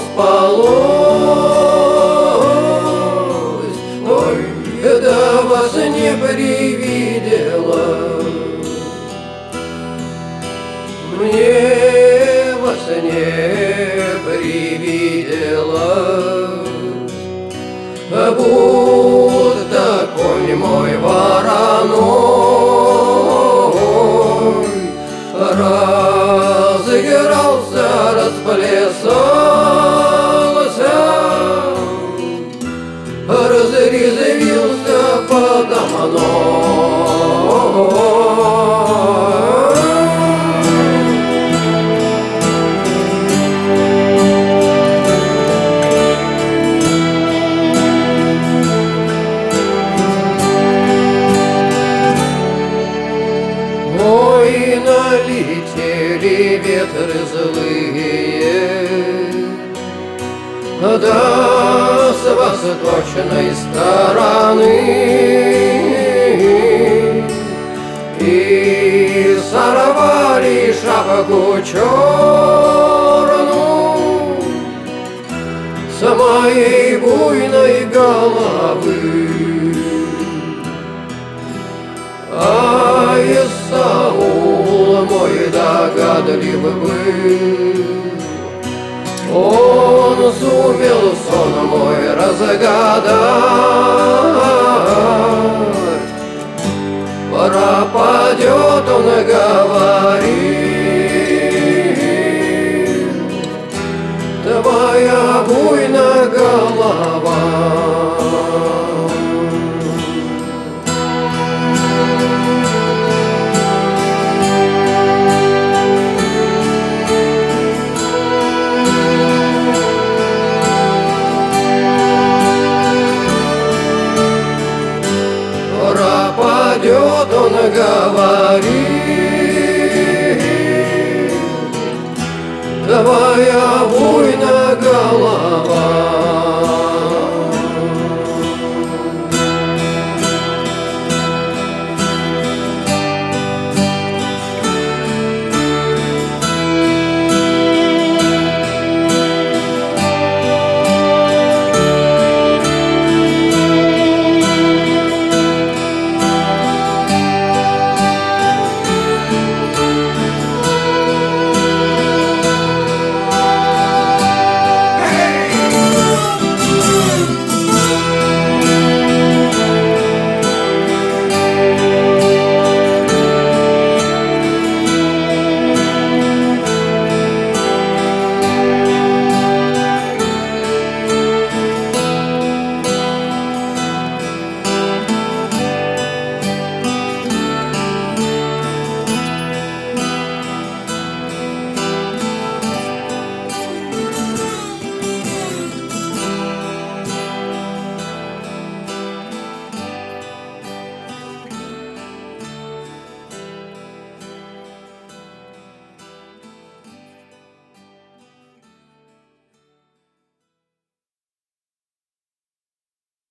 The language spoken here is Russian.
спалось. Ой, это вас не привиделось. Мне во сне привиделось, будто конь мой вороной разыгрался, расплясался, разрезвился подо мной. Ой, налетели ветры злые, да с восточной стороны, и сорвали шапку черную с моей буйной головы. А Исаул мой догадлив был, он сумел сон мой разгадать. Пропадет, он говорит, твоя